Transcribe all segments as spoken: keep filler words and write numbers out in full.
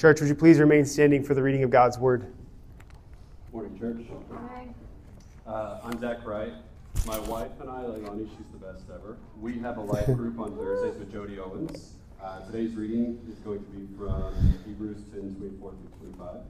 Church, would you please remain standing for the reading of God's Word? Morning, church. Morning. Uh, I'm Zach Wright. My wife and I, Leilani, she's the best ever. We have a life group on Thursdays with Jody Owens. Uh, today's reading is going to be from Hebrews ten, twenty-four through twenty-five.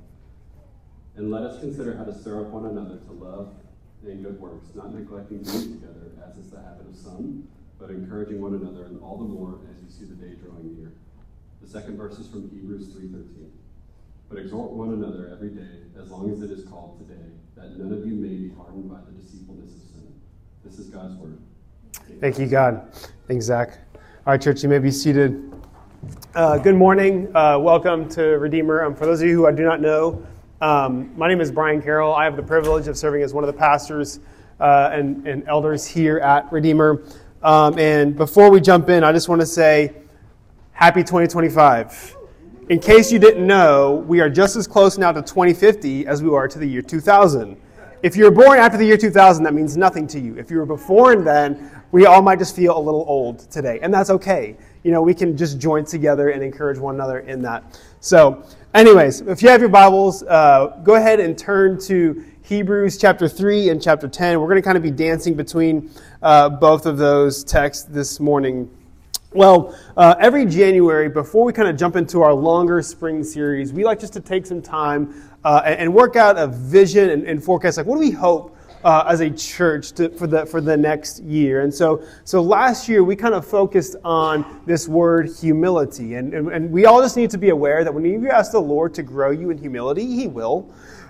And let us consider how to stir up one another to love and good works, not neglecting to meet together, as is the habit of some, but encouraging one another, and all the more as you see the day drawing near. The second verse is from Hebrews three thirteen. But exhort one another every day, as long as it is called today, that none of you may be hardened by the deceitfulness of sin. This is God's word. Thank you, God. Thanks, Zach. All right, church, you may be seated. Uh, good morning. Uh, welcome to Redeemer. Um, for those of you who I do not know, um, my name is Brian Carroll. I have the privilege of serving as one of the pastors uh, and, and elders here at Redeemer. Um, and before we jump in, I just want to say, Happy twenty twenty-five. In case you didn't know, we are just as close now to twenty fifty as we are to the year two thousand. If you were born after the year two thousand, that means nothing to you. If you were before and then, we all might just feel a little old today, and that's okay. You know, we can just join together and encourage one another in that. So, anyways, if you have your Bibles, uh, go ahead and turn to Hebrews chapter three and chapter ten. We're going to kind of be dancing between uh, both of those texts this morning. Well, uh, every January, before we kind of jump into our longer spring series, we like just to take some time uh, and, and work out a vision and, and forecast, like what do we hope uh, as a church to, for the for the next year? And so, so last year we kind of focused on this word humility, and, and and we all just need to be aware that when you ask the Lord to grow you in humility, He will.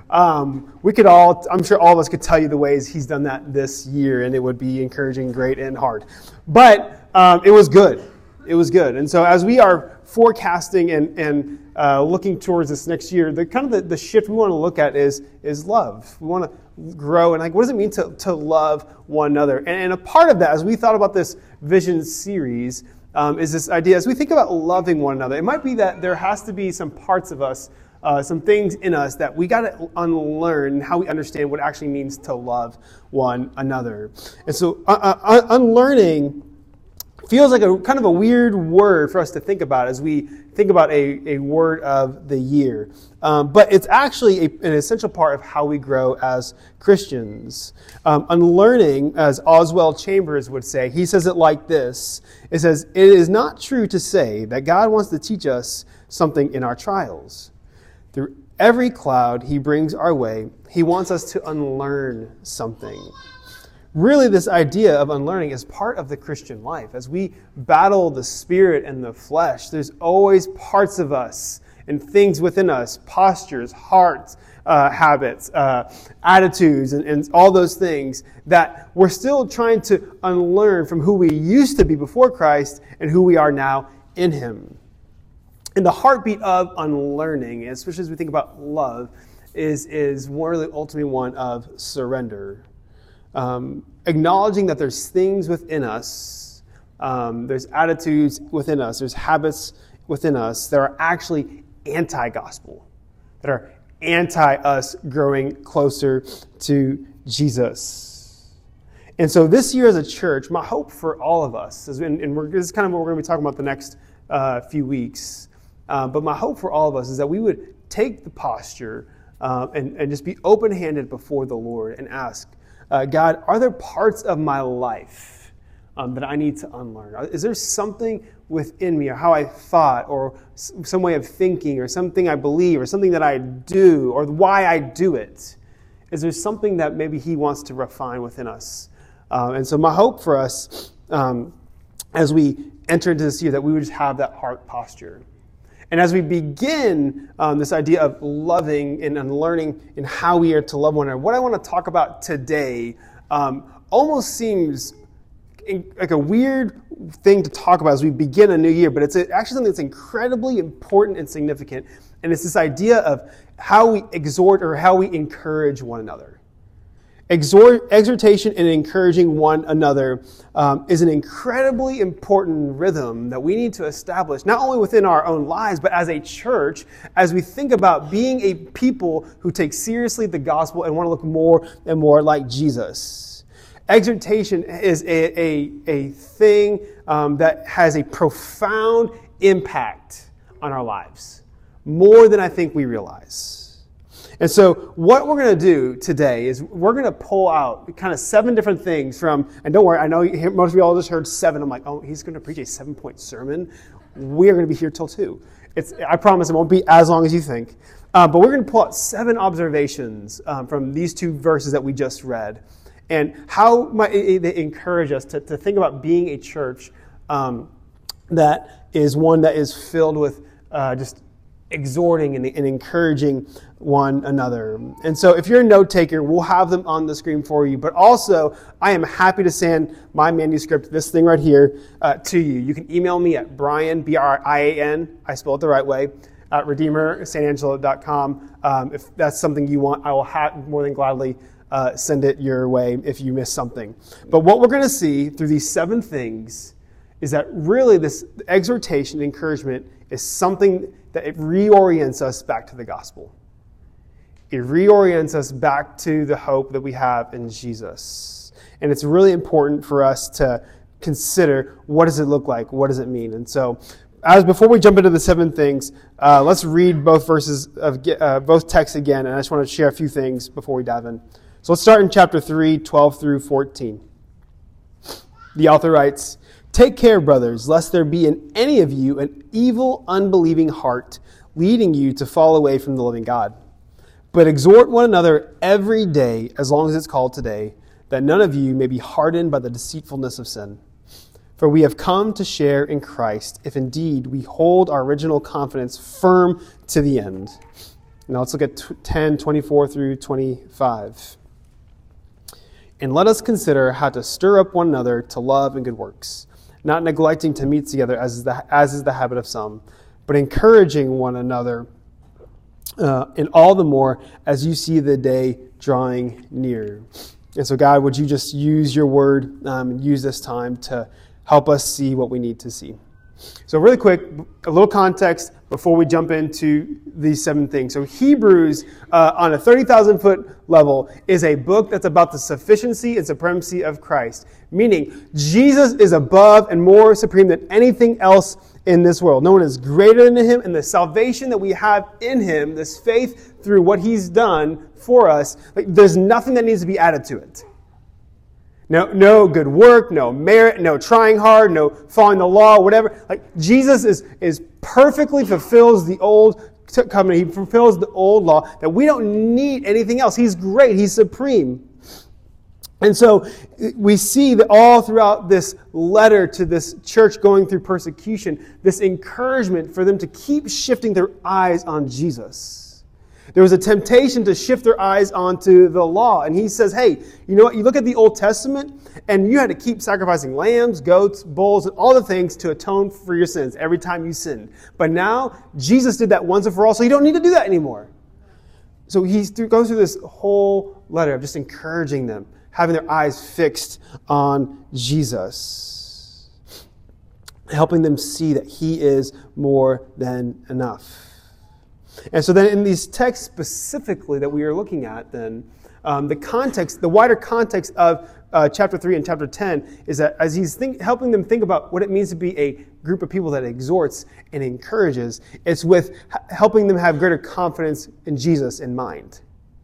Um, we could all, I'm sure all of us could tell you the ways He's done that this year, and it would be encouraging, great, and hard. But um, it was good. It was good. And so as we are forecasting and, and uh, looking towards this next year, the kind of the, the shift we want to look at is is love. We want to grow, and like, what does it mean to, to love one another? And, and a part of that, as we thought about this vision series, um, is this idea, as we think about loving one another, it might be that there has to be some parts of us, uh, some things in us that we got to unlearn how we understand what it actually means to love one another. And so uh, uh, unlearning feels like a kind of a weird word for us to think about as we think about a, a word of the year. Um, but it's actually a, an essential part of how we grow as Christians. Um, unlearning, as Oswald Chambers would say, he says it like this. It says, "It is not true to say that God wants to teach us something in our trials. Through every cloud He brings our way, He wants us to unlearn something." Really, this idea of unlearning is part of the Christian life. As we battle the spirit and the flesh, there's always parts of us and things within us, postures, hearts, uh, habits, uh, attitudes, and, and all those things that we're still trying to unlearn from who we used to be before Christ and who we are now in Him. And the heartbeat of unlearning, especially as we think about love, is, is really ultimately one of surrender. Um, acknowledging that there's things within us, um, there's attitudes within us, there's habits within us that are actually anti-gospel, that are anti-us growing closer to Jesus. And so this year as a church, my hope for all of us, is, and, and we're, this is kind of what we're going to be talking about the next uh, few weeks, uh, but my hope for all of us is that we would take the posture uh, and, and just be open-handed before the Lord and ask, Uh, God, are there parts of my life um, that I need to unlearn? Is there something within me, or how I thought, or some way of thinking, or something I believe, or something that I do, or why I do it? Is there something that maybe He wants to refine within us? Uh, and so my hope for us um, as we enter into this year, that we would just have that heart posture. And as we begin um, this idea of loving and, and learning in how we are to love one another, what I want to talk about today um, almost seems in, like a weird thing to talk about as we begin a new year, but it's a, actually something that's incredibly important and significant. And it's this idea of how we exhort or how we encourage one another. Exhort, exhortation and encouraging one another um, is an incredibly important rhythm that we need to establish, not only within our own lives, but as a church, as we think about being a people who take seriously the gospel and want to look more and more like Jesus. Exhortation is a, a, a thing um, that has a profound impact on our lives. more than I think we realize. And so what we're going to do today is we're going to pull out kind of seven different things from, and don't worry, I know most of you all just heard seven. I'm like, oh, he's going to preach a seven-point sermon. We're going to be here till two. It's, I promise it won't be as long as you think. Uh, but we're going to pull out seven observations um, from these two verses that we just read, and how might it, they encourage us to, to think about being a church um, that is one that is filled with uh, just exhorting and, and encouraging one another. And so if you're a note taker, we'll have them on the screen for you. But also, I am happy to send my manuscript, this thing right here, uh, to you. You can email me at Brian, B R I A N, I spell it the right way, at redeemer san angelo dot com. Um, if that's something you want, I will ha- more than gladly uh, send it your way if you miss something. But what we're going to see through these seven things is that really this exhortation, encouragement, is something that it reorients us back to the gospel. It reorients us back to the hope that we have in Jesus. And it's really important for us to consider, what does it look like? What does it mean? And so, as before we jump into the seven things, uh, let's read both verses of uh, both texts again. And I just want to share a few things before we dive in. So let's start in chapter three, twelve through fourteen. The author writes, "Take care, brothers, lest there be in any of you an evil, unbelieving heart, leading you to fall away from the living God. But exhort one another every day, as long as it's called today, that none of you may be hardened by the deceitfulness of sin. For we have come to share in Christ, if indeed we hold our original confidence firm to the end." Now let's look at ten, twenty-four through twenty-five. "And let us consider how to stir up one another to love and good works, not neglecting to meet together as is the, as is the habit of some, but encouraging one another, uh, and all the more as you see the day drawing near." And so, God, would you just use your word um, and use this time to help us see what we need to see. So really quick, a little context before we jump into these seven things. So Hebrews, uh, on a thirty thousand foot level, is a book that's about the sufficiency and supremacy of Christ. Meaning, Jesus is above and more supreme than anything else in this world. No one is greater than him, and the salvation that we have in him, this faith through what he's done for us, like, there's nothing that needs to be added to it. No, no good work, no merit, no trying hard, no following the law, whatever. Like, Jesus is, is perfectly fulfills the old covenant. He fulfills the old law, that we don't need anything else. He's great. He's supreme. And so we see that all throughout this letter to this church going through persecution, this encouragement for them to keep shifting their eyes on Jesus. There was a temptation to shift their eyes onto the law. And he says, hey, you know what? You look at the Old Testament, and you had to keep sacrificing lambs, goats, bulls, and all the things to atone for your sins every time you sinned. But now, Jesus did that once and for all, so you don't need to do that anymore. So he goes through this whole letter of just encouraging them, having their eyes fixed on Jesus, helping them see that he is more than enough. And so then in these texts specifically that we are looking at then, um, the context, the wider context of uh, chapter three and chapter ten is that as he's think, helping them think about what it means to be a group of people that exhorts and encourages, it's with h- helping them have greater confidence in Jesus in mind.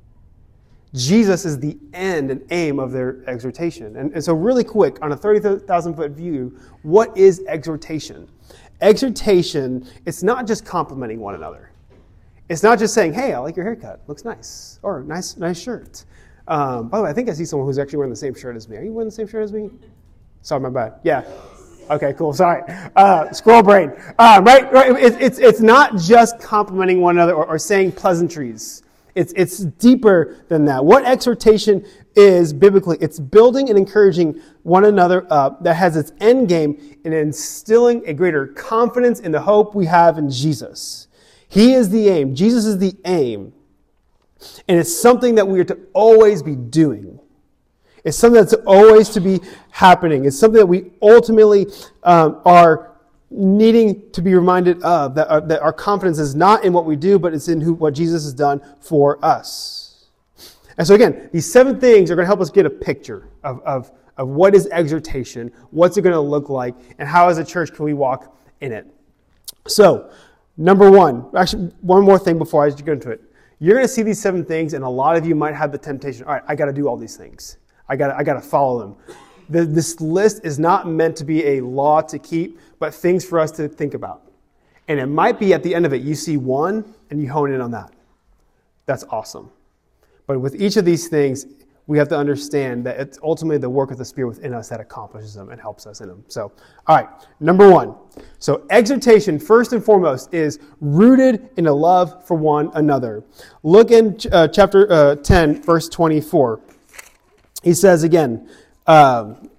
Jesus is the end and aim of their exhortation. And, and so really quick, on a thirty thousand foot view, what is exhortation? Exhortation, it's not just complimenting one another. It's not just saying, hey, I like your haircut. Looks nice. Or nice nice shirt. Um, by the way, I think I see someone who's actually wearing the same shirt as me. Are you wearing the same shirt as me? Sorry, my bad. Yeah. Okay, cool. Sorry. Uh, squirrel brain. Uh, right? right. It, it's, it's not just complimenting one another or, or saying pleasantries. It's, it's deeper than that. What exhortation is biblically, it's building and encouraging one another up that has its end game in instilling a greater confidence in the hope we have in Jesus. He is the aim. Jesus is the aim. And it's something that we are to always be doing. It's something that's always to be happening. It's something that we ultimately um, are needing to be reminded of, that our, that our confidence is not in what we do, but it's in who, what Jesus has done for us. And so again, these seven things are going to help us get a picture of, of, of what is exhortation, what's it going to look like, and how as a church can we walk in it. So, Number one, actually, one more thing before I get into it. You're going to see these seven things, and a lot of you might have the temptation, all right, I got to do all these things. I got I got to follow them. The, this list is not meant to be a law to keep, but things for us to think about. And it might be at the end of it, you see one, and you hone in on that. That's awesome. But with each of these things, we have to understand that it's ultimately the work of the Spirit within us that accomplishes them and helps us in them. So, all right, number one. So exhortation, first and foremost, is rooted in a love for one another. Look in uh, chapter uh, ten, verse twenty-four. He says again, um,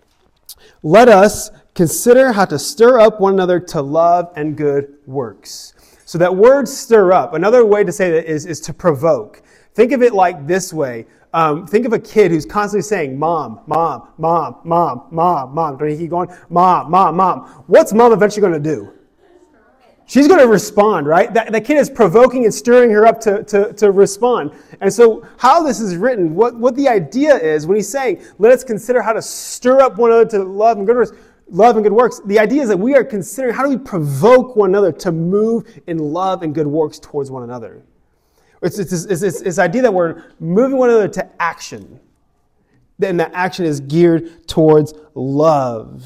let us consider how to stir up one another to love and good works. So that word stir up, another way to say that is, is to provoke. Think of it like this way. Um, think of a kid who's constantly saying, mom, mom, mom, mom, mom, mom. Don't you keep going? Mom, mom, mom. What's mom eventually going to do? She's going to respond, right? That, that kid is provoking and stirring her up to, to, to respond. And so how this is written, what, what the idea is, when he's saying, let us consider how to stir up one another to love and good works, love and good works, the idea is that we are considering how do we provoke one another to move in love and good works towards one another. It's this it's, it's, it's idea that we're moving one another to action. And that action is geared towards love.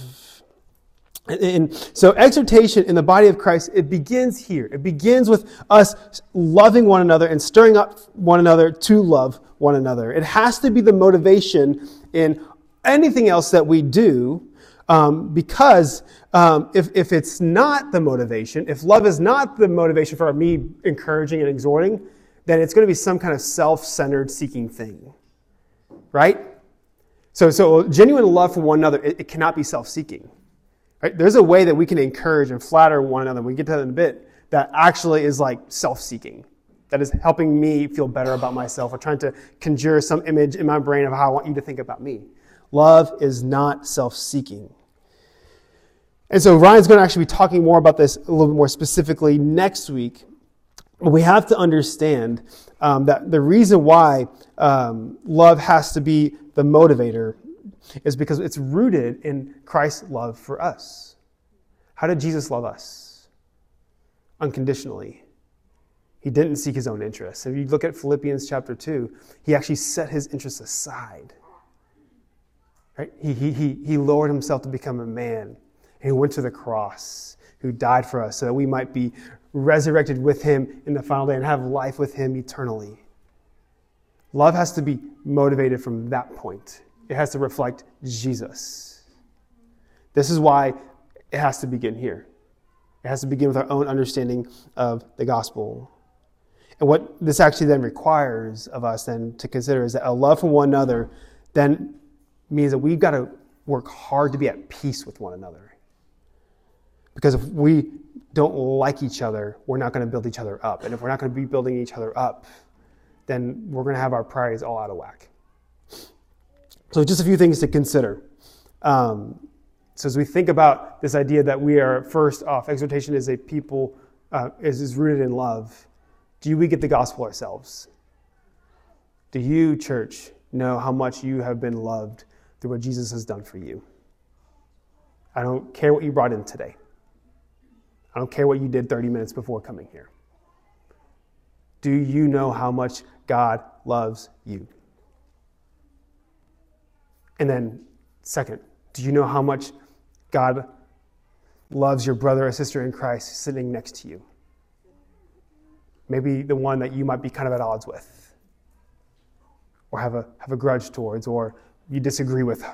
And, and so exhortation in the body of Christ, it begins here. It begins with us loving one another and stirring up one another to love one another. It has to be the motivation in anything else that we do, um, because um, if, if it's not the motivation, if love is not the motivation for me encouraging and exhorting, then it's going to be some kind of self-centered seeking thing, right? So, so genuine love for one another, it, it cannot be self-seeking, right? There's a way that we can encourage and flatter one another, we get to that in a bit, that actually is like self-seeking, that is helping me feel better about myself or trying to conjure some image in my brain of how I want you to think about me. Love is not self-seeking. And so Ryan's going to actually be talking more about this a little bit more specifically next week. We have to understand um, that the reason why um, love has to be the motivator is because it's rooted in Christ's love for us. How did Jesus love us? Unconditionally. He didn't seek his own interests. If you look at Philippians chapter two, he actually set his interests aside. Right? He, he, he, he lowered himself to become a man. And he went to the cross, who died for us so that we might be resurrected with him in the final day and have life with him eternally. Love has to be motivated from that point. It has to reflect Jesus. This is why it has to begin here. It has to begin with our own understanding of the gospel. And what this actually then requires of us then to consider is that a love for one another then means that we've got to work hard to be at peace with one another. Because if we don't like each other, we're not going to build each other up. And if we're not going to be building each other up, then we're going to have our priorities all out of whack. So just a few things to consider. Um, so as we think about this idea that we are, first off, exhortation is a people, uh, is, is rooted in love. Do we get the gospel ourselves? Do you, church, know how much you have been loved through what Jesus has done for you? I don't care what you brought in today. I don't care what you did thirty minutes before coming here. Do you know how much God loves you? And then, second, do you know how much God loves your brother or sister in Christ sitting next to you? Maybe the one that you might be kind of at odds with, or have a, have a grudge towards, or you disagree with.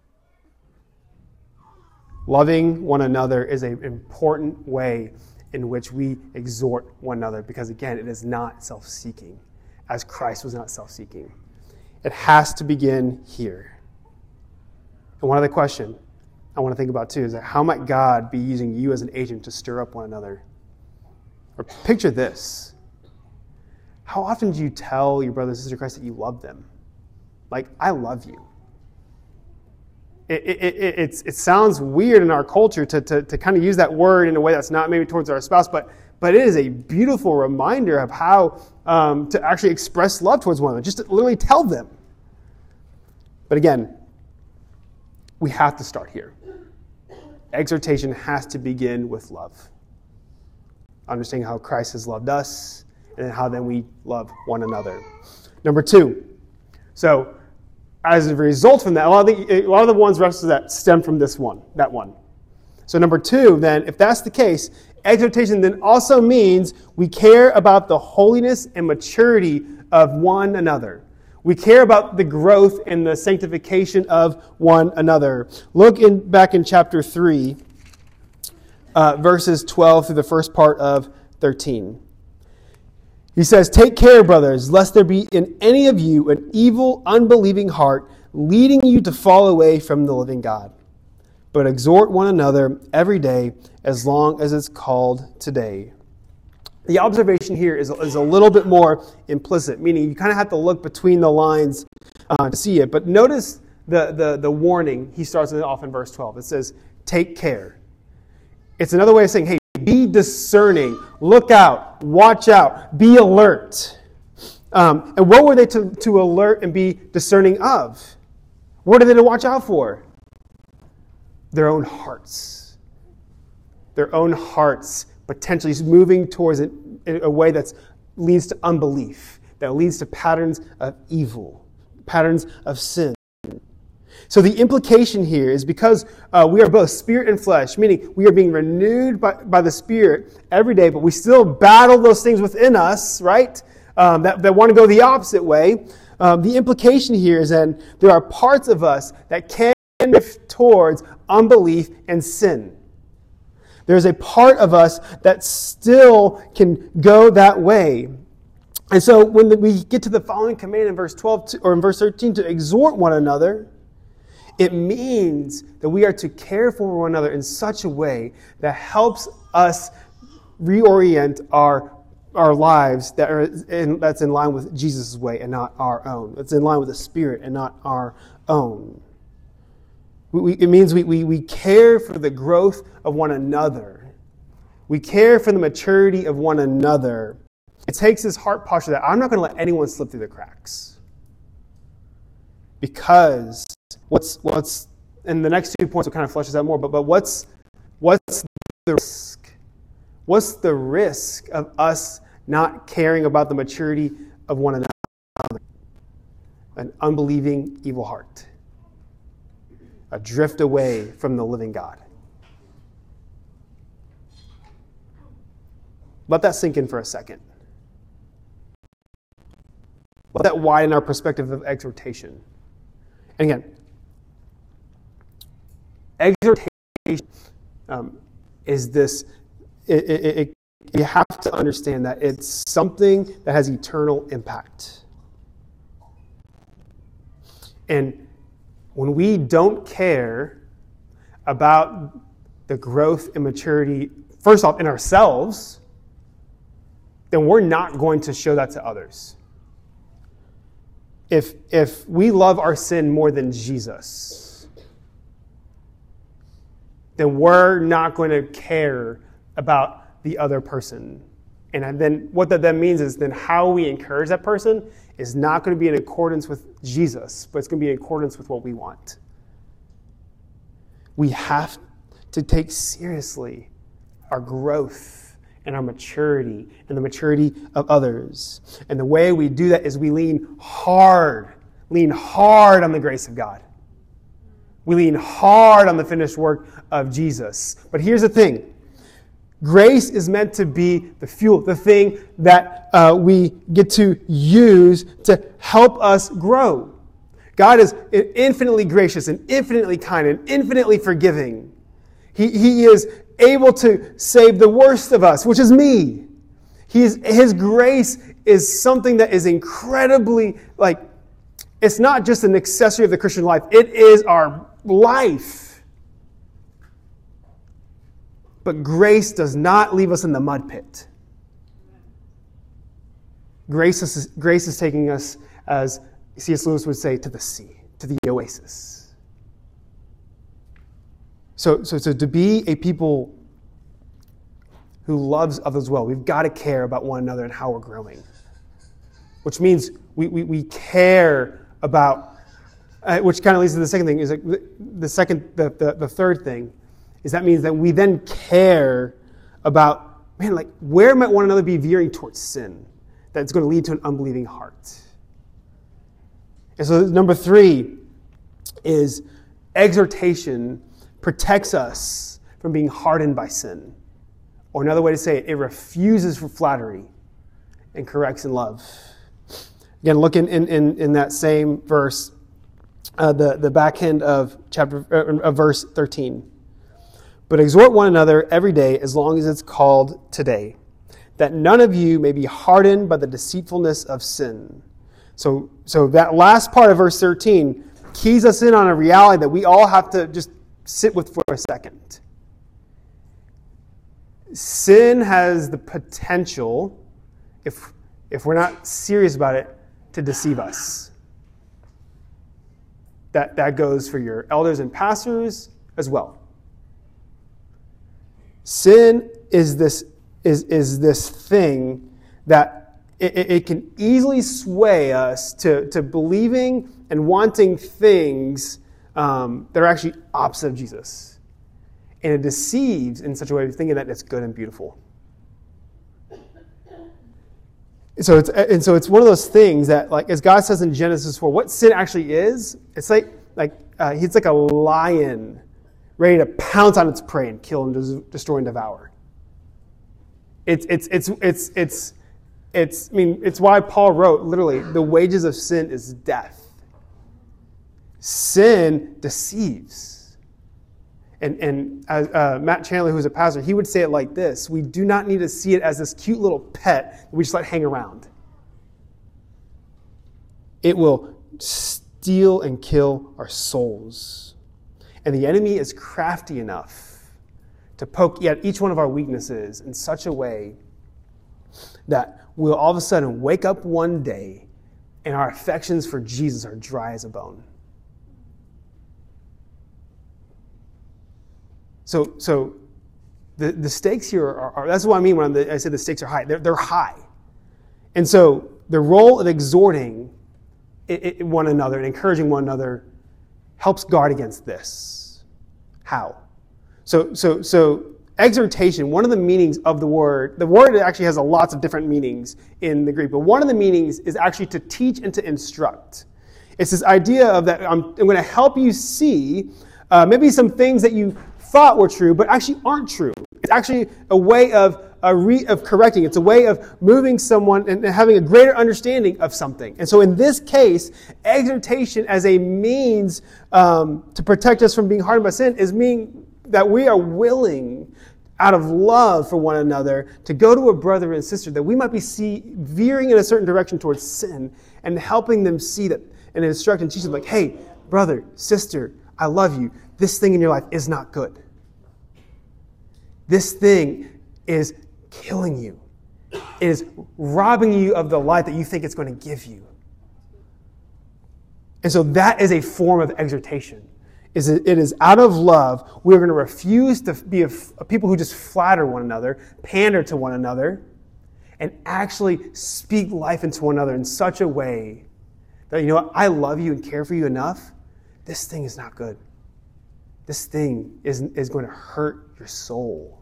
Loving one another is an important way in which we exhort one another because, again, it is not self-seeking, as Christ was not self-seeking. It has to begin here. And one other question I want to think about, too, is that how might God be using you as an agent to stir up one another? Or picture this. How often do you tell your brother and sister in Christ that you love them? Like, I love you. It, it, it, it, it sounds weird in our culture to, to, to kind of use that word in a way that's not maybe towards our spouse, but, but it is a beautiful reminder of how um, to actually express love towards one another, just to literally tell them. But again, we have to start here. Exhortation has to begin with love. understanding how Christ has loved us, and then how then we love one another. Number two, so as a result from that, a lot of the, a lot of the ones references that stem from this one, that one. So number two, then, if that's the case, exhortation then also means we care about the holiness and maturity of one another. We care about the growth and the sanctification of one another. Look in back in chapter three, uh, verses twelve through the first part of thirteen. He says, "Take care, brothers, lest there be in any of you an evil, unbelieving heart, leading you to fall away from the living God. But exhort one another every day, as long as it's called today." The observation here is, is a little bit more implicit, meaning you kind of have to look between the lines uh, to see it. But notice the, the, the warning he starts it off in verse twelve. It says, take care. It's another way of saying, hey, be discerning, look out, watch out, be alert. Um, and what were they to, to alert and be discerning of? What are they to watch out for? Their own hearts. Their own hearts potentially moving towards it in a way that leads to unbelief, that leads to patterns of evil, patterns of sin. So the implication here is because uh, we are both spirit and flesh, meaning we are being renewed by, by the Spirit every day, but we still battle those things within us, right, um, that, that want to go the opposite way. Um, the implication here is that there are parts of us that can drift towards unbelief and sin. There's a part of us that still can go that way. And so when we get to the following command in verse twelve to, or in verse thirteen to exhort one another, it means that we are to care for one another in such a way that helps us reorient our, our lives that are in, that's in line with Jesus' way and not our own. It's in line with the Spirit and not our own. We, it means we, we, we care for the growth of one another. We care for the maturity of one another. It takes this heart posture that I'm not going to let anyone slip through the cracks. Because what's what's and the next two points will kind of flesh this out more, but, but what's what's the risk? What's the risk of us not caring about the maturity of one another? An unbelieving evil heart. A drift away from the living God. Let that sink in for a second. Let that widen our perspective of exhortation. And again, exhortation um, is this, it, it, it, you have to understand that it's something that has eternal impact. And when we don't care about the growth and maturity, first off, in ourselves, then we're not going to show that to others. If, if we love our sin more than Jesus, then we're not going to care about the other person. And then what that then means is then how we encourage that person is not going to be in accordance with Jesus, but it's going to be in accordance with what we want. We have to take seriously our growth and our maturity and the maturity of others. And the way we do that is we lean hard, lean hard on the grace of God. We lean hard on the finished work of Jesus. But here's the thing. Grace is meant to be the fuel, the thing that uh, we get to use to help us grow. God is infinitely gracious and infinitely kind and infinitely forgiving. He, he is able to save the worst of us, which is me. He is, his grace is something that is incredibly, like, it's not just an accessory of the Christian life. It is our life. But grace does not leave us in the mud pit. Grace is, grace is taking us, as C S Lewis would say, to the sea, to the oasis. So, so, so to be a people who loves others well, we've got to care about one another and how we're growing. Which means we, we, we care about, uh, which kind of leads to the second thing, is like the, the second, the, the, the third thing, is that means that we then care about man, like, where might one another be veering towards sin that's going to lead to an unbelieving heart? And so number three is exhortation protects us from being hardened by sin. Or another way to say it, it refuses for flattery and corrects in love. Again, look in, in, in, in that same verse, uh, the, the back end of chapter uh, of verse thirteen. But exhort one another every day as long as it's called today, that none of you may be hardened by the deceitfulness of sin. So, so that last part of verse thirteen keys us in on a reality that we all have to just sit with for a second. Sin has the potential, if, if we're not serious about it, to deceive us. That, that goes for your elders and pastors as well. Sin is this, is, is this thing that it, it can easily sway us to, to believing and wanting things um, that are actually opposite of Jesus. And it deceives in such a way of thinking that it's good and beautiful. And so it's and so it's one of those things that, like, as God says in Genesis four, what sin actually is, it's like like uh, it's like a lion ready to pounce on its prey and kill and des- destroy and devour. It's it's it's it's it's it's I mean it's why Paul wrote literally, the wages of sin is death. Sin deceives. And, and uh, Matt Chandler, who's a pastor, he would say it like this: we do not need to see it as this cute little pet that we just let hang around. It will steal and kill our souls. And the enemy is crafty enough to poke at each one of our weaknesses in such a way that we'll all of a sudden wake up one day and our affections for Jesus are dry as a bone. So, so the, the stakes here are, are, that's what I mean when the, I say the stakes are high. They're, they're high. And so the role of exhorting it, it, one another and encouraging one another helps guard against this. How? So, so, so exhortation, one of the meanings of the word, the word actually has a lots of different meanings in the Greek, but one of the meanings is actually to teach and to instruct. It's this idea of that I'm, I'm going to help you see uh, maybe some things that you thought were true, but actually aren't true. It's actually a way of a re, of correcting. It's a way of moving someone and having a greater understanding of something. And so in this case, exhortation as a means um, to protect us from being hardened by sin is meaning that we are willing, out of love for one another, to go to a brother and sister that we might be see, veering in a certain direction towards sin and helping them see that and instruct and teach them, like, hey, brother, sister, I love you. This thing in your life is not good. This thing is killing you. It is robbing you of the life that you think it's going to give you. And so that is a form of exhortation. Is it is out of love. We're going to refuse to be a, a people who just flatter one another, pander to one another, and actually speak life into one another in such a way that, you know what, I love you and care for you enough. This thing is not good. This thing is, is going to hurt your soul.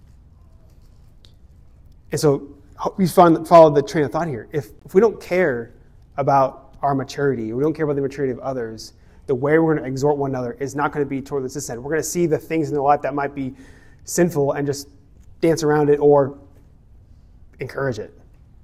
And so we follow the train of thought here. If, if we don't care about our maturity, we don't care about the maturity of others, the way we're going to exhort one another is not going to be toward this sin. We're going to see the things in their life that might be sinful and just dance around it or encourage it.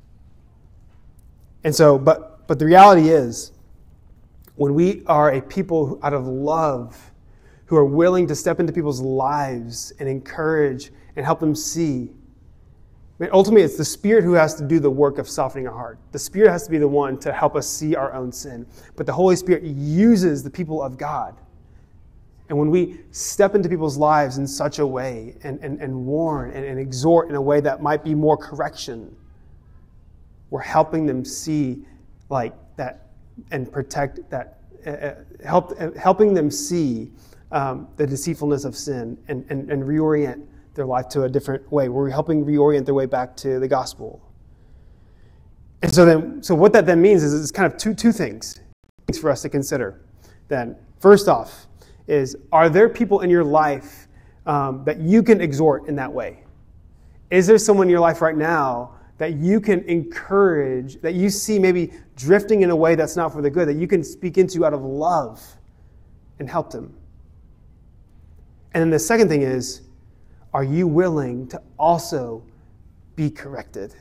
And so, but but the reality is, when we are a people who, out of love, who are willing to step into people's lives and encourage and help them see. I mean, ultimately, it's the Spirit who has to do the work of softening our heart. The Spirit has to be the one to help us see our own sin. But the Holy Spirit uses the people of God. And when we step into people's lives in such a way and, and, and warn and, and exhort in a way that might be more correction, we're helping them see like that and protect that, uh, help, uh, helping them see Um, the deceitfulness of sin and, and, and reorient their life to a different way. We're helping reorient their way back to the gospel. And so then, so what that then means is it's kind of two two things, things for us to consider. Then, first off, is are there people in your life um, that you can exhort in that way? Is there someone in your life right now that you can encourage, that you see maybe drifting in a way that's not for the good, that you can speak into out of love and help them? And then the second thing is, are you willing to also be corrected?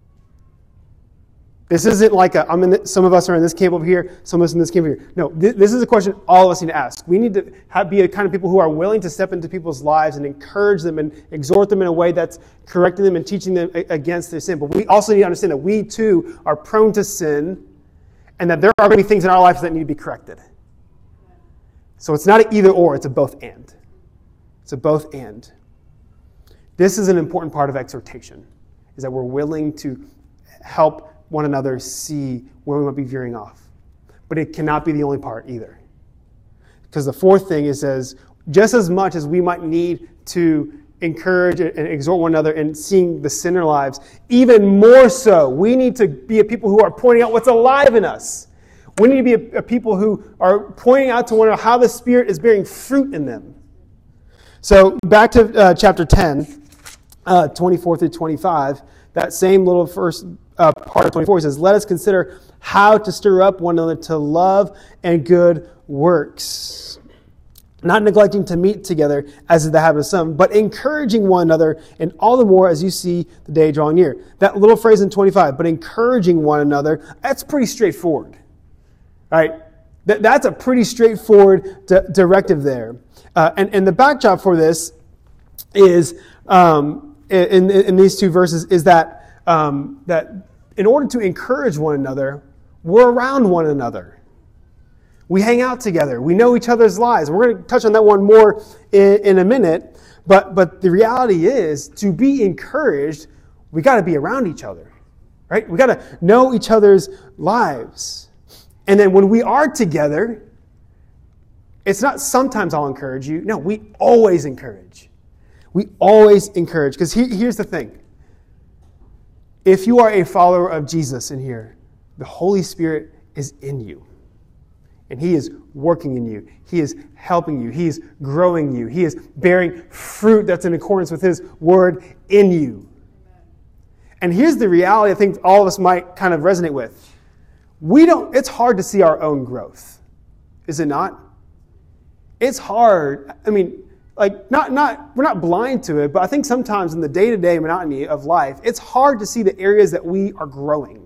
This isn't like a, I'm in the, some of us are in this camp over here, some of us in this camp over here. No, th- this is a question all of us need to ask. We need to have, be a kind of people who are willing to step into people's lives and encourage them and exhort them in a way that's correcting them and teaching them a- against their sin. But we also need to understand that we too are prone to sin and that there are going to be things in our lives that need to be corrected. So it's not an either or, it's a both and. It's a both and. This is an important part of exhortation, is that we're willing to help one another see where we might be veering off. But it cannot be the only part either. Because the fourth thing is, says, just as much as we might need to encourage and exhort one another in seeing the sin in our lives, even more so, we need to be a people who are pointing out what's alive in us. We need to be a, a people who are pointing out to one another how the Spirit is bearing fruit in them. So back to uh, chapter ten, uh, twenty-four through twenty-five, that same little first uh, part of twenty-four, he says, let us consider how to stir up one another to love and good works, not neglecting to meet together as is the habit of some, but encouraging one another, and all the more as you see the day drawing near. That little phrase in twenty-five, but encouraging one another, that's pretty straightforward. Right? That, that's a pretty straightforward di- directive there. Uh, and, and the backdrop for this is, um, in, in these two verses, is that, um, that in order to encourage one another, we're around one another. We hang out together. We know each other's lives. We're going to touch on that one more in, in a minute. But, but the reality is, to be encouraged, we got to be around each other. Right? We got to know each other's lives. And then when we are together, it's not sometimes I'll encourage you. No, we always encourage. We always encourage. Because he, here's the thing. If you are a follower of Jesus in here, the Holy Spirit is in you. And He is working in you. He is helping you. He is growing you. He is bearing fruit that's in accordance with His word in you. And here's the reality I think all of us might kind of resonate with. We don't, it's hard to see our own growth. Is it not? It's hard. I mean, like, not, not, we're not blind to it, but I think sometimes in the day-to-day monotony of life, it's hard to see the areas that we are growing.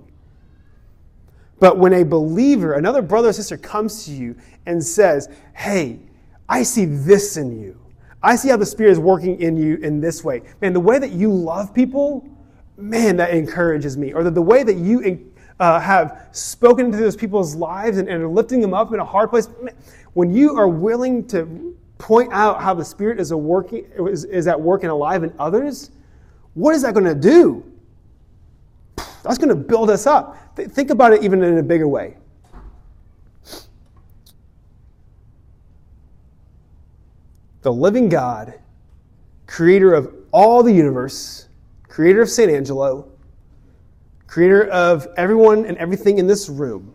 But when a believer, another brother or sister comes to you and says, hey, I see this in you. I see how the Spirit is working in you in this way. Man, the way that you love people, man, that encourages me. Or the, the way that you uh, have spoken into those people's lives and, and are lifting them up in a hard place. Man, when you are willing to point out how the Spirit is, a working, is, is at work and alive in others, what is that going to do? That's going to build us up. Think about it even in a bigger way. The living God, creator of all the universe, creator of Saint Angelo, creator of everyone and everything in this room,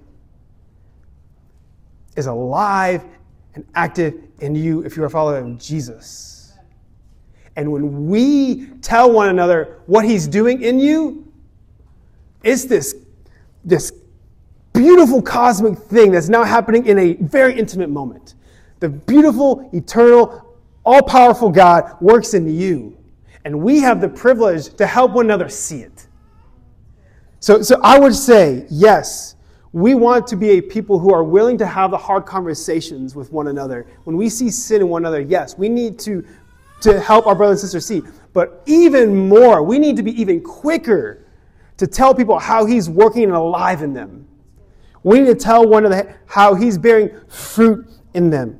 is alive and active in you if you're a follower of Jesus. And when we tell one another what He's doing in you, it's this, this beautiful cosmic thing that's now happening in a very intimate moment. The beautiful, eternal, all-powerful God works in you. And we have the privilege to help one another see it. So, so I would say, yes, we want to be a people who are willing to have the hard conversations with one another. When we see sin in one another, yes, we need to, to help our brothers and sisters see. But even more, we need to be even quicker to tell people how He's working and alive in them. We need to tell one another how He's bearing fruit in them.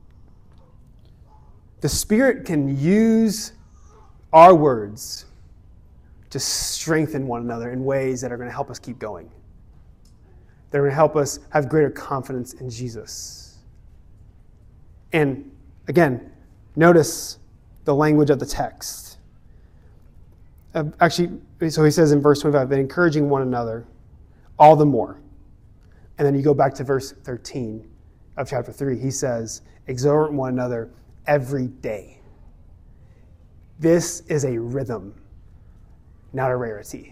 The Spirit can use our words to strengthen one another in ways that are going to help us keep going. They're going to help us have greater confidence in Jesus. And again, notice the language of the text. Uh, actually, so he says in verse twenty-five, "But encouraging one another all the more." And then you go back to verse thirteen of chapter three. He says, "Exhort one another every day." This is a rhythm. not a rarity.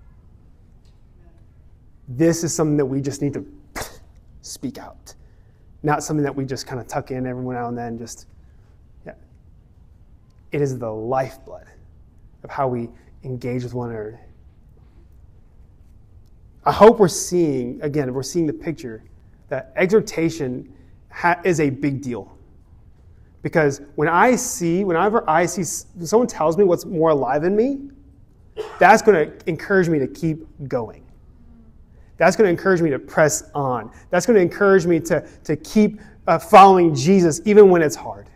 This is something that we just need to speak out. Not something that we just kind of tuck in every now and then. Just, yeah. It is the lifeblood of how we engage with one another. I hope we're seeing, again, we're seeing the picture that exhortation ha- is a big deal. Because when I see, whenever I see, when someone tells me what's more alive in me, that's going to encourage me to keep going. That's going to encourage me to press on. That's going to encourage me to, to keep uh, following Jesus even when it's hard.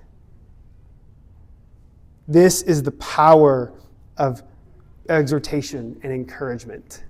This is the power of exhortation and encouragement.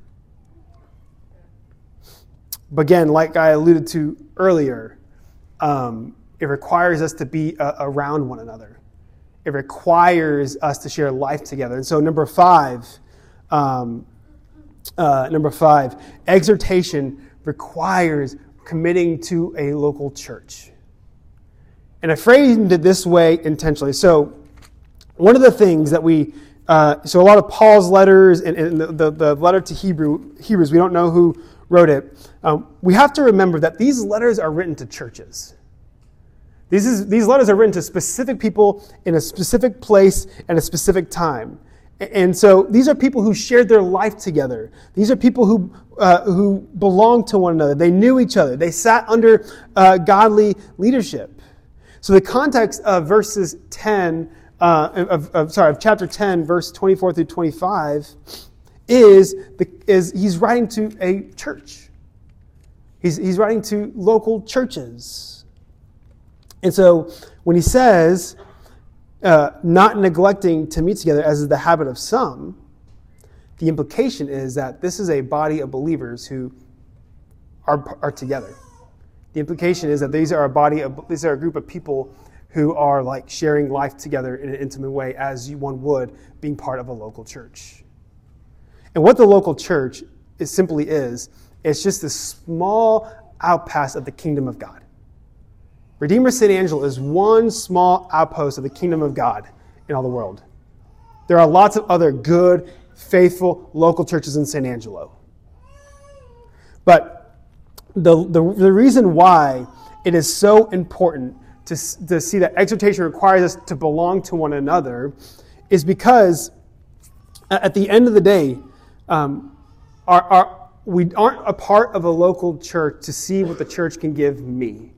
But again, like I alluded to earlier, um, it requires us to be uh, around one another. It requires us to share life together. And so number five, um, uh, number five, exhortation requires committing to a local church. And I framed it this way intentionally. So one of the things that we, uh, so a lot of Paul's letters and, and the, the, the letter to Hebrew, Hebrews, we don't know who wrote it. Um, we have to remember that these letters are written to churches. These, is, these letters are written to specific people in a specific place and a specific time. And so these are people who shared their life together. These are people who uh, who belonged to one another. They knew each other. They sat under uh, godly leadership. So the context of verses ten, uh, of, of sorry, of chapter ten, verse twenty-four through twenty-five, is the is he's writing to a church. He's he's writing to local churches. And so when he says, uh, not neglecting to meet together as is the habit of some, the implication is that this is a body of believers who are, are together. The implication is that these are a body of, these are a group of people who are like sharing life together in an intimate way as one would being part of a local church. And what the local church is simply is, it's just a small outpost of the kingdom of God. Redeemer Saint Angelo is one small outpost of the kingdom of God in all the world. There are lots of other good, faithful local churches in Saint Angelo. But the, the, the reason why it is so important to, to see that exhortation requires us to belong to one another is because at the end of the day, um, our, our, we aren't a part of a local church to see what the church can give me.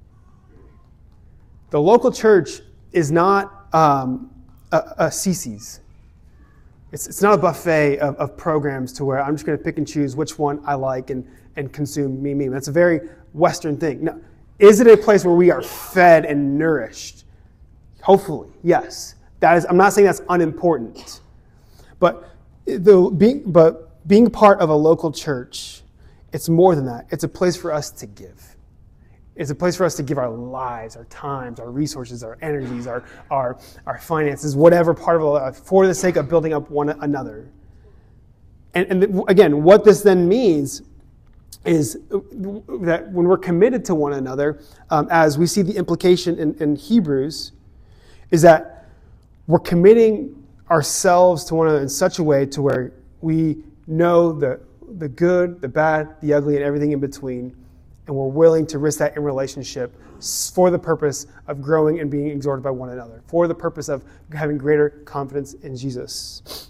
The local church is not um, a, a C C's. It's, it's not a buffet of, of programs to where I'm just going to pick and choose which one I like and, and consume me, me. That's a very Western thing. Now, is it a place where we are fed and nourished? Hopefully, yes. That is. I'm not saying that's unimportant. But, the, being, but being part of a local church, it's more than that. It's a place for us to give. It's a place for us to give our lives, our times, our resources, our energies, our our, our finances, whatever part of our life, for the sake of building up one another. And, and again, what this then means is that when we're committed to one another, um, as we see the implication in, in Hebrews, is that we're committing ourselves to one another in such a way to where we know the the good, the bad, the ugly, and everything in between. And we're willing to risk that in relationship for the purpose of growing and being exhorted by one another, for the purpose of having greater confidence in Jesus.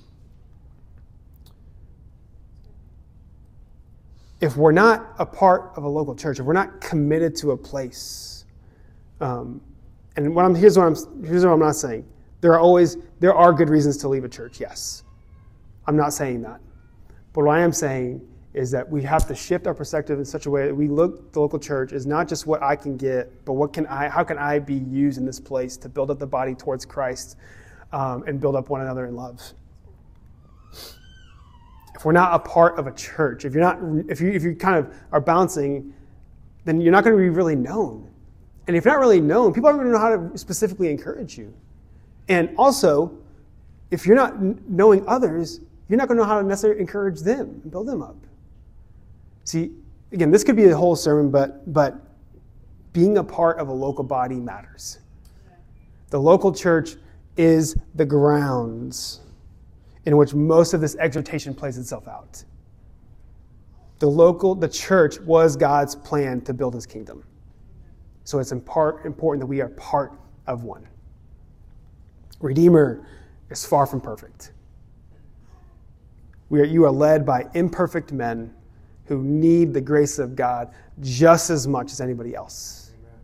If we're not a part of a local church, if we're not committed to a place, um, and what I'm, here's what I'm here's what I'm not saying. There are always there are good reasons to leave a church. Yes, I'm not saying that, but what I am saying is that we have to shift our perspective in such a way that we look at the local church as not just what I can get, but what can I, how can I be used in this place to build up the body towards Christ um, and build up one another in love. If we're not a part of a church, if you're not, if you if you kind of are bouncing, then you're not going to be really known. And if you're not really known, people aren't going to know how to specifically encourage you. And also, if you're not knowing others, you're not going to know how to necessarily encourage them and build them up. See, again, this could be a whole sermon, but but being a part of a local body matters. The local church is the grounds. in which most of this exhortation plays itself out. The local, the church was God's plan to build his kingdom. So it's in part important that we are part of one. Redeemer is far from perfect. We are, you are led by imperfect men who need the grace of God just as much as anybody else. Amen.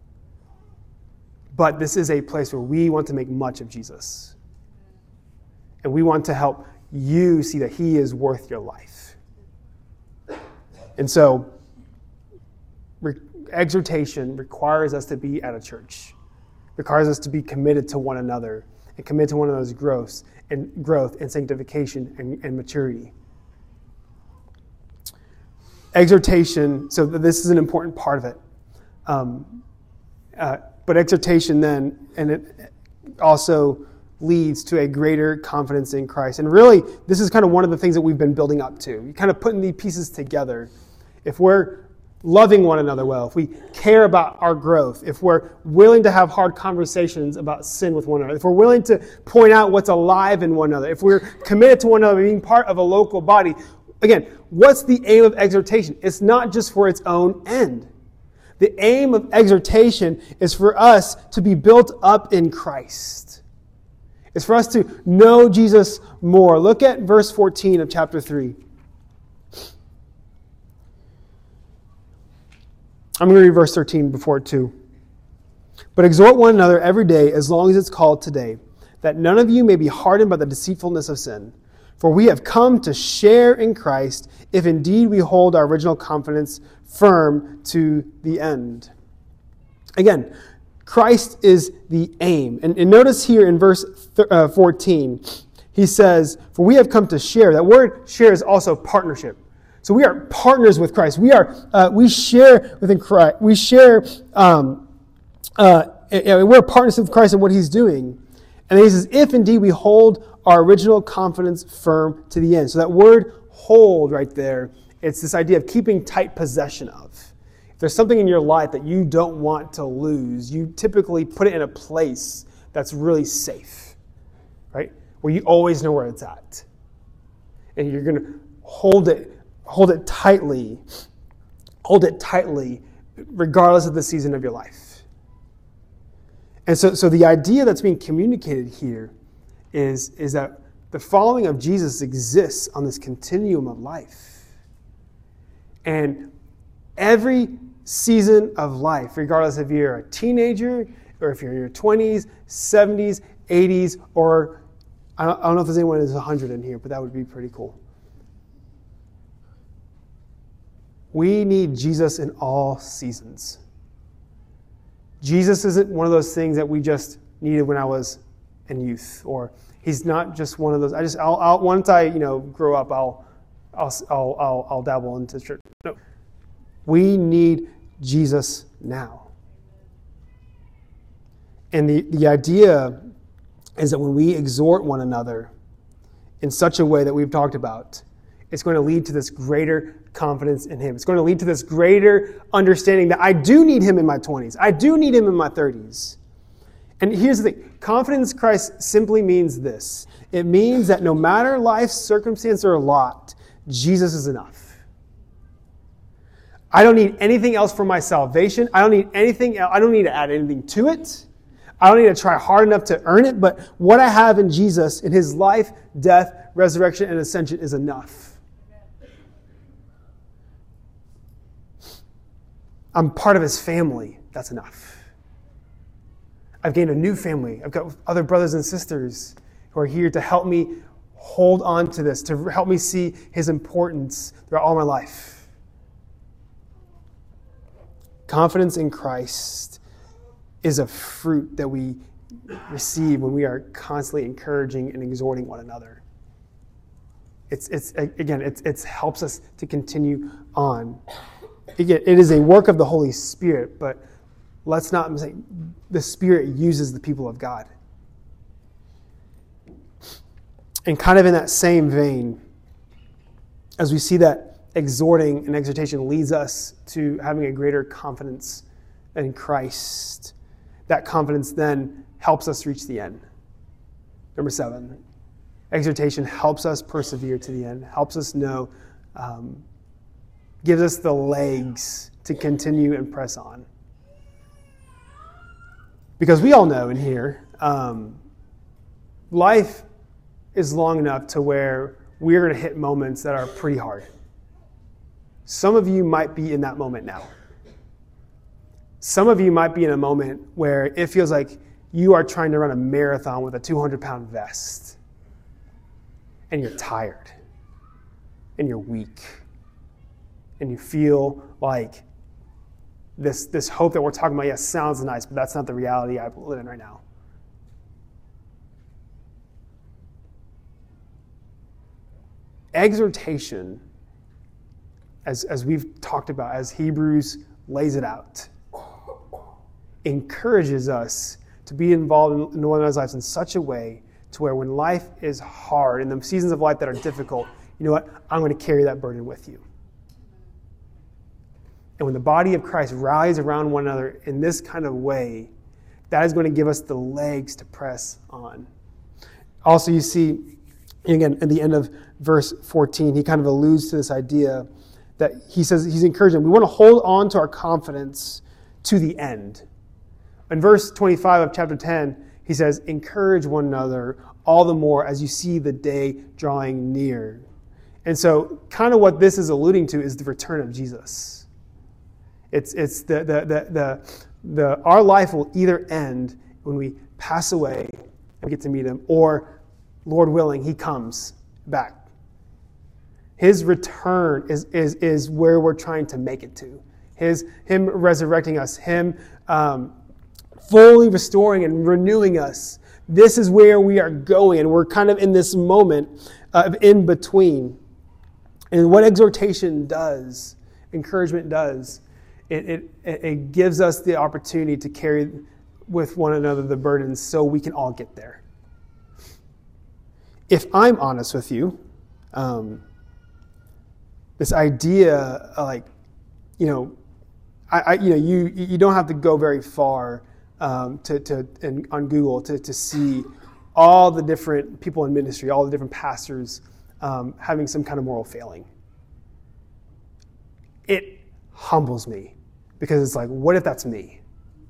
But this is a place where we want to make much of Jesus. And we want to help you see that he is worth your life. And so, re- exhortation requires us to be at a church, requires us to be committed to one another, and commit to one another's growth and growth and sanctification and, and maturity. Exhortation, so this is an important part of it. Um, uh, but exhortation then, and it also leads to a greater confidence in Christ. And really, this is kind of one of the things that we've been building up to. You kind of putting these pieces together. If we're loving one another well, if we care about our growth, if we're willing to have hard conversations about sin with one another, if we're willing to point out what's alive in one another, if we're committed to one another, being part of a local body, again, what's the aim of exhortation? It's not just for its own end. The aim of exhortation is for us to be built up in Christ. It's for us to know Jesus more. Look at verse fourteen of chapter three. I'm going to read verse thirteen before it too. But exhort one another every day as long as it's called today, that none of you may be hardened by the deceitfulness of sin. For we have come to share in Christ, if indeed we hold our original confidence firm to the end. Again, Christ is the aim. And, and notice here in verse fourteen, he says, for we have come to share. That word share is also partnership. So we are partners with Christ. We are uh, we share within Christ. We share. Um, uh, we're partners with Christ in what he's doing. And then he says, if indeed we hold our original confidence firm to the end. So that word hold right there, it's this idea of keeping tight possession of. If there's something in your life that you don't want to lose, you typically put it in a place that's really safe, right? Where you always know where it's at. And you're going to hold it, hold it tightly, hold it tightly, regardless of the season of your life. And so, so the idea that's being communicated here is, is that the following of Jesus exists on this continuum of life. And every season of life, regardless if you're a teenager or if you're in your twenties, seventies, eighties, or I don't, I don't know if there's anyone who's one hundred in here, but that would be pretty cool. We need Jesus in all seasons. Jesus isn't one of those things that we just needed when I was in youth, or he's not just one of those. I just, I'll, I'll once I, you know, grow up, I'll, I'll, I'll, I'll, I'll dabble into church. No, we need Jesus now. And the, the idea is that when we exhort one another in such a way that we've talked about, it's going to lead to this greater confidence in him. It's going to lead to this greater understanding that I do need him in my twenties. I do need him in my thirties. And here's the thing. Confidence in Christ simply means this. It means that no matter life's circumstance or lot, Jesus is enough. I don't need anything else for my salvation. I don't need anything else. I don't need to add anything to it. I don't need to try hard enough to earn it. But what I have in Jesus, in his life, death, resurrection, and ascension is enough. I'm part of his family. That's enough. I've gained a new family. I've got other brothers and sisters who are here to help me hold on to this, to help me see his importance throughout all my life. Confidence in Christ is a fruit that we receive when we are constantly encouraging and exhorting one another. It's, it's again, it it's helps us to continue on. Again, it is a work of the Holy Spirit, but let's not say the Spirit uses the people of God. And kind of in that same vein, as we see that exhorting and exhortation leads us to having a greater confidence in Christ, that confidence then helps us reach the end. Number seven, Exhortation helps us persevere to the end, helps us know, um, gives us the legs to continue and press on. Because we all know in here, um, life is long enough to where we're going to hit moments that are pretty hard. Some of you might be in that moment now. Some of you might be in a moment where it feels like you are trying to run a marathon with a two hundred pound vest. And you're tired. And you're weak. And you feel like this, this hope that we're talking about, yes, sounds nice, but that's not the reality I live in right now. Exhortation, as, as we've talked about, as Hebrews lays it out, encourages us to be involved in one another's lives in such a way to where when life is hard, in the seasons of life that are difficult, you know what? I'm going to carry that burden with you. And when the body of Christ rallies around one another in this kind of way, that is going to give us the legs to press on. Also, you see, again, at the end of verse fourteen, he kind of alludes to this idea that he says he's encouraging. We want to hold on to our confidence to the end. In verse twenty-five of chapter ten, he says, encourage one another all the more as you see the day drawing near. And so kind of what this is alluding to is the return of Jesus. It's it's the the the the, the our life will either end when we pass away and we get to meet him, or Lord willing, he comes back. His return is is is where we're trying to make it to. His him resurrecting us, him um, fully restoring and renewing us. This is where we are going, and we're kind of in this moment of in between. And what exhortation does, encouragement does, it, it, it gives us the opportunity to carry with one another the burdens so we can all get there. If I'm honest with you, um, this idea, like, you know, I, I you know, you you don't have to go very far um, to to in, on Google to to see all the different people in ministry, all the different pastors um, having some kind of moral failing. It humbles me because it's like, what if that's me?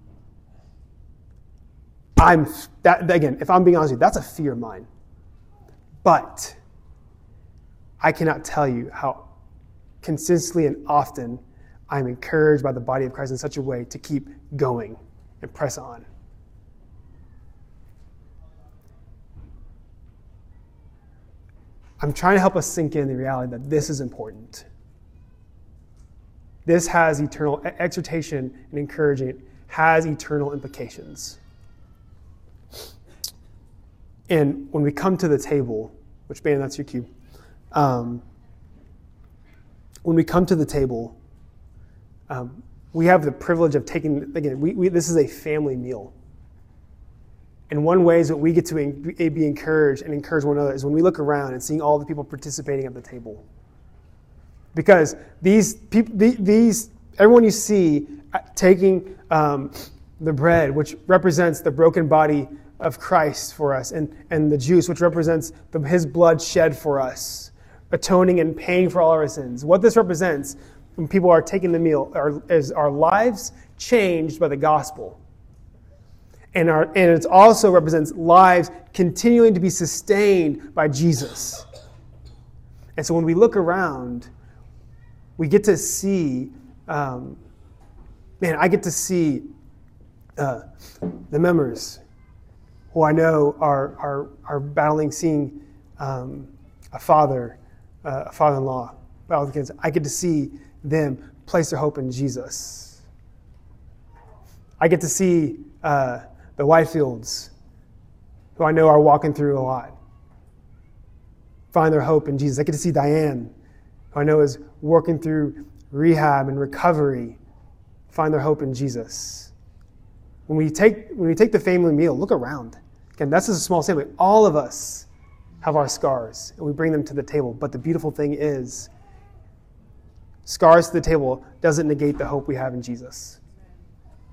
I'm that again. If I'm being honest with you, that's a fear of mine. But I cannot tell you how consistently and often I'm encouraged by the body of Christ in such a way to keep going and press on. I'm trying to help us sink in the reality that this is important. This has eternal exhortation and encouragement has eternal implications. And when we come to the table, which, man, that's your cue. Um, when we come to the table, um, we have the privilege of taking, again, we, we, this is a family meal. And one way is that we get to be encouraged and encourage one another is when we look around and seeing all the people participating at the table. Because these people, these everyone you see taking um, the bread, which represents the broken body of Christ for us, and, and the juice, which represents the, his blood shed for us, atoning and paying for all our sins. What this represents when people are taking the meal are, is our lives changed by the gospel. And, our, and it also represents lives continuing to be sustained by Jesus. And so when we look around, we get to see, um, man, I get to see uh, the members who I know are are, are battling, seeing um, a father, uh, a father-in-law, battle against. I get to see them place their hope in Jesus. I get to see uh, the Whitefields, who I know are walking through a lot, find their hope in Jesus. I get to see Diane, who I know is working through rehab and recovery, find their hope in Jesus. When we take when we take the family meal, look around. Again, that's just a small sample. All of us have our scars, and we bring them to the table. But the beautiful thing is, scars to the table doesn't negate the hope we have in Jesus.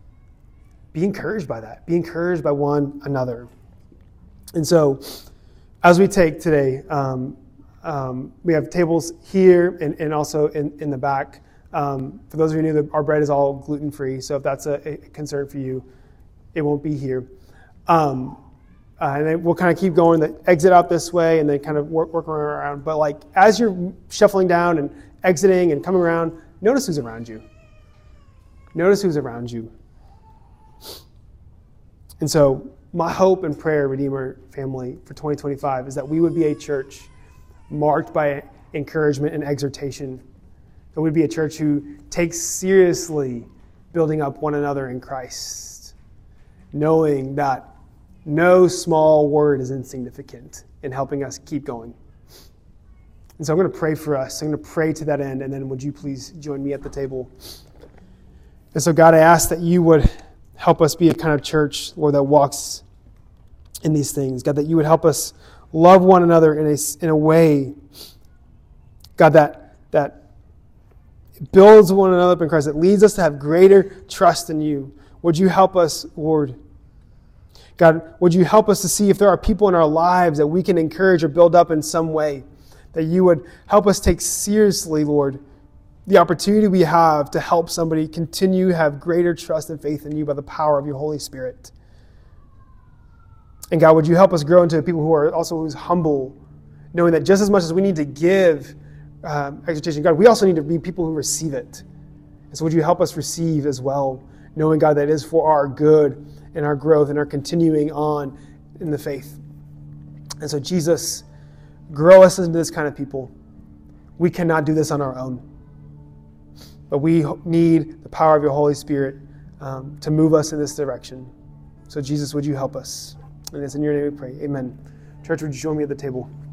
Be encouraged by that. Be encouraged by one another. And so, as we take today, um, um, we have tables here and, and also in, in the back. Um, for those of you who knew, our bread is all gluten-free, so if that's a, a concern for you, it won't be here. Um, uh, and then we'll kind of keep going, the exit out this way and then kind of work, work around. But like as you're shuffling down and exiting and coming around, notice who's around you. Notice who's around you. And so my hope and prayer, Redeemer family, for twenty twenty-five is that we would be a church marked by encouragement and exhortation. That we'd be a church who takes seriously building up one another in Christ, knowing that no small word is insignificant in helping us keep going. And so I'm going to pray for us. I'm going to pray to that end, and then would you please join me at the table? And so, God, I ask that you would help us be a kind of church, Lord, that walks in these things. God, that you would help us love one another in a, in a way, God, that, that builds one another up in Christ, that leads us to have greater trust in you. Would you help us, Lord? God, would you help us to see if there are people in our lives that we can encourage or build up in some way, that you would help us take seriously, Lord, the opportunity we have to help somebody continue to have greater trust and faith in you by the power of your Holy Spirit. And God, would you help us grow into people who are also who's humble, knowing that just as much as we need to give um, exhortation, God, we also need to be people who receive it. And so would you help us receive as well, knowing, God, that it is for our good and our growth and our continuing on in the faith. And so, Jesus, grow us into this kind of people. We cannot do this on our own. But we need the power of your Holy Spirit um, to move us in this direction. So, Jesus, would you help us? And it's in your name we pray. Amen. Church, would you join me at the table?